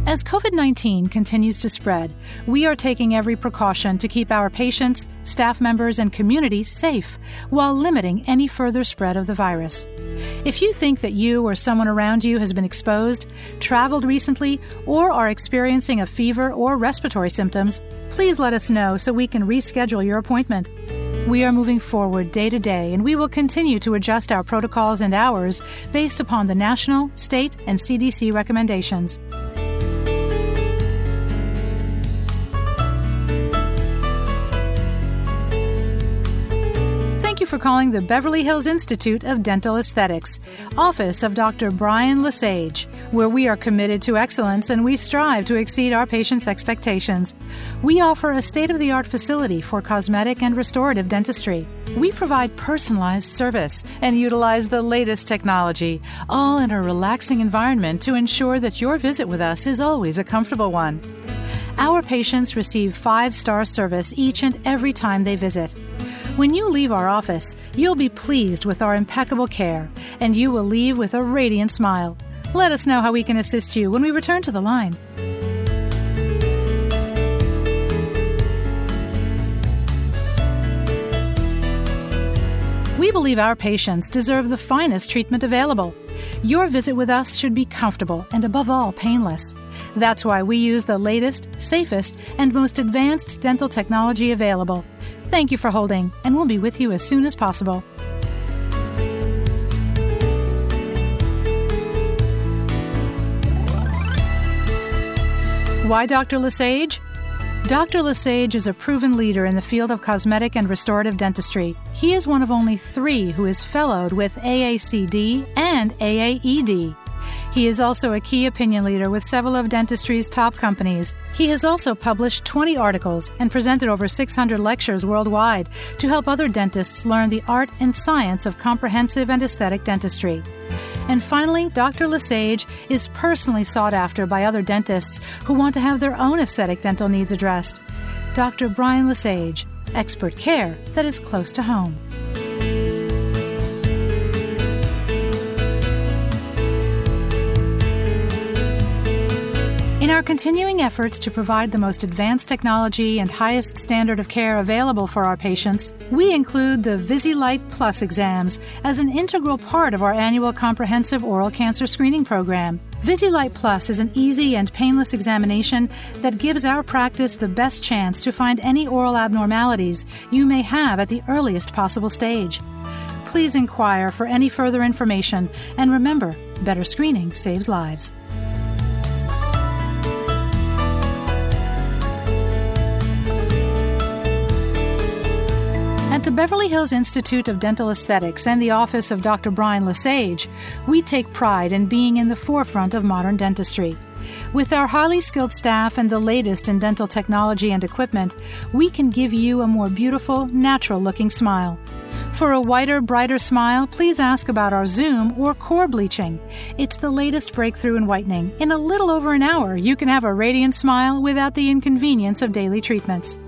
As COVID-19 continues to spread, we are taking every precaution to keep our patients, staff members, and community safe while limiting any further spread of the virus. If you think that you or someone around you has been exposed, traveled recently, or are experiencing a fever or respiratory symptoms, please let us know so we can reschedule your appointment. We are moving forward day to day, and we will continue to adjust our protocols and hours based upon the national, state, and CDC recommendations. Thank you for calling the Beverly Hills Institute of Dental Aesthetics, office of Dr. Brian Lesage, where we are committed to excellence and we strive to exceed our patients' expectations. We offer a state-of-the-art facility for cosmetic and restorative dentistry. We provide personalized service and utilize the latest technology, all in a relaxing environment to ensure that your visit with us is always a comfortable one. Our patients receive 5-star service each and every time they visit. When you leave our office, you'll be pleased with our impeccable care, and you will leave with a radiant smile. Let us know how we can assist you when we return to the line. We believe our patients deserve the finest treatment available. Your visit with us should be comfortable and, above all, painless. That's why we use the latest, safest, and most advanced dental technology available. Thank you for holding, and we'll be with you as soon as possible. Why Dr. Lesage? Dr. Lesage is a proven leader in the field of cosmetic and restorative dentistry. He is one of only 3 who is fellowed with AACD and AAED. He is also a key opinion leader with several of dentistry's top companies. He has also published 20 articles and presented over 600 lectures worldwide to help other dentists learn the art and science of comprehensive and aesthetic dentistry. And finally, Dr. Lesage is personally sought after by other dentists who want to have their own aesthetic dental needs addressed. Dr. Brian Lesage, expert care that is close to home. In our continuing efforts to provide the most advanced technology and highest standard of care available for our patients, we include the VisiLight Plus exams as an integral part of our annual comprehensive oral cancer screening program. VisiLight Plus is an easy and painless examination that gives our practice the best chance to find any oral abnormalities you may have at the earliest possible stage. Please inquire for any further information, and remember, better screening saves lives. At the Beverly Hills Institute of Dental Aesthetics and the office of Dr. Brian Lesage, we take pride in being in the forefront of modern dentistry. With our highly skilled staff and the latest in dental technology and equipment, we can give you a more beautiful, natural-looking smile. For a whiter, brighter smile, please ask about our Zoom or core bleaching. It's the latest breakthrough in whitening. In a little over an hour, you can have a radiant smile without the inconvenience of daily treatments.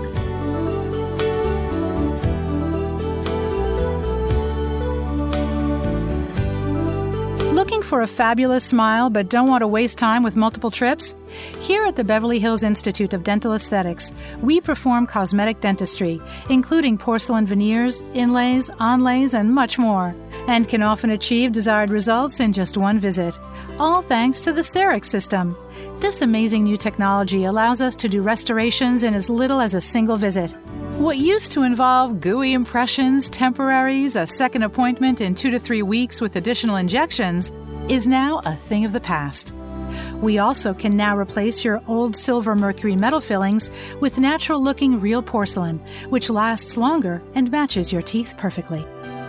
Looking for a fabulous smile but don't want to waste time with multiple trips? Here at the Beverly Hills Institute of Dental Aesthetics, we perform cosmetic dentistry, including porcelain veneers, inlays, onlays, and much more, and can often achieve desired results in just one visit, all thanks to the CEREC system. This amazing new technology allows us to do restorations in as little as a single visit. What used to involve gooey impressions, temporaries, a second appointment in 2 to 3 weeks with additional injections is now a thing of the past. We also can now replace your old silver mercury metal fillings with natural-looking real porcelain, which lasts longer and matches your teeth perfectly.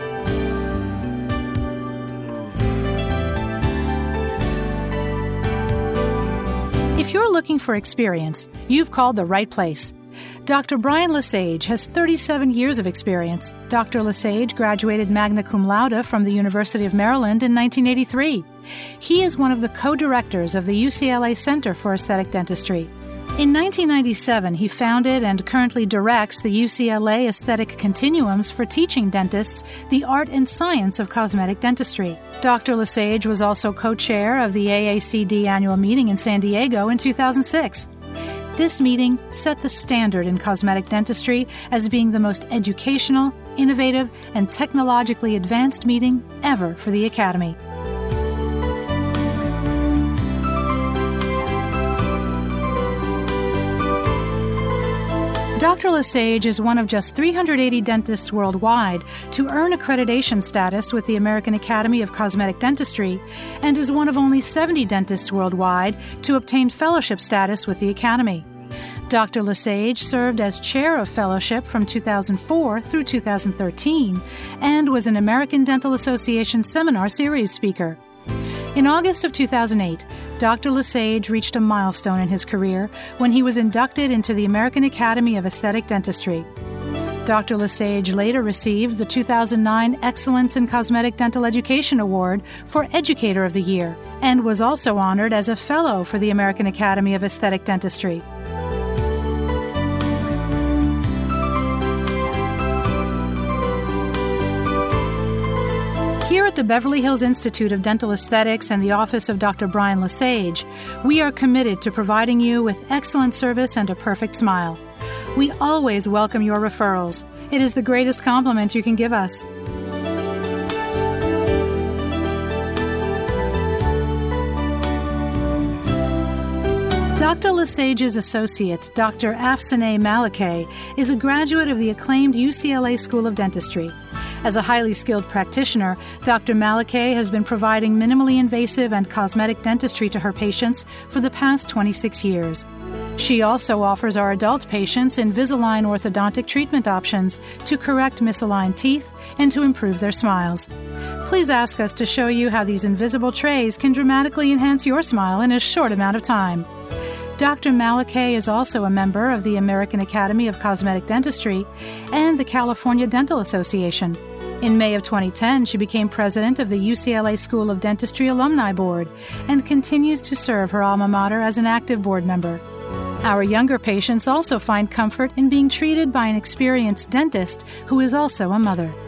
If you're looking for experience, you've called the right place. Dr. Brian Lesage has 37 years of experience. Dr. Lesage graduated magna cum laude from the University of Maryland in 1983. He is one of the co-directors of the UCLA Center for Aesthetic Dentistry. In 1997, he founded and currently directs the UCLA Aesthetic Continuums for teaching dentists the art and science of cosmetic dentistry. Dr. Lesage was also co-chair of the AACD annual meeting in San Diego in 2006. This meeting set the standard in cosmetic dentistry as being the most educational, innovative, and technologically advanced meeting ever for the Academy. Dr. Lesage is one of just 380 dentists worldwide to earn accreditation status with the American Academy of Cosmetic Dentistry and is one of only 70 dentists worldwide to obtain fellowship status with the Academy. Dr. Lesage served as chair of fellowship from 2004 through 2013 and was an American Dental Association seminar series speaker. In August of 2008, Dr. Lesage reached a milestone in his career when he was inducted into the American Academy of Aesthetic Dentistry. Dr. Lesage later received the 2009 Excellence in Cosmetic Dental Education Award for Educator of the Year and was also honored as a Fellow for the American Academy of Aesthetic Dentistry. Here at the Beverly Hills Institute of Dental Aesthetics and the office of Dr. Brian Lesage, we are committed to providing you with excellent service and a perfect smile. We always welcome your referrals. It is the greatest compliment you can give us. Dr. Lesage's associate, Dr. Afsaneh Malakeh, is a graduate of the acclaimed UCLA School of Dentistry. As a highly skilled practitioner, Dr. Malakeh has been providing minimally invasive and cosmetic dentistry to her patients for the past 26 years. She also offers our adult patients Invisalign orthodontic treatment options to correct misaligned teeth and to improve their smiles. Please ask us to show you how these invisible trays can dramatically enhance your smile in a short amount of time. Dr. Malakeh is also a member of the American Academy of Cosmetic Dentistry and the California Dental Association. In May of 2010, she became president of the UCLA School of Dentistry Alumni Board and continues to serve her alma mater as an active board member. Our younger patients also find comfort in being treated by an experienced dentist who is also a mother.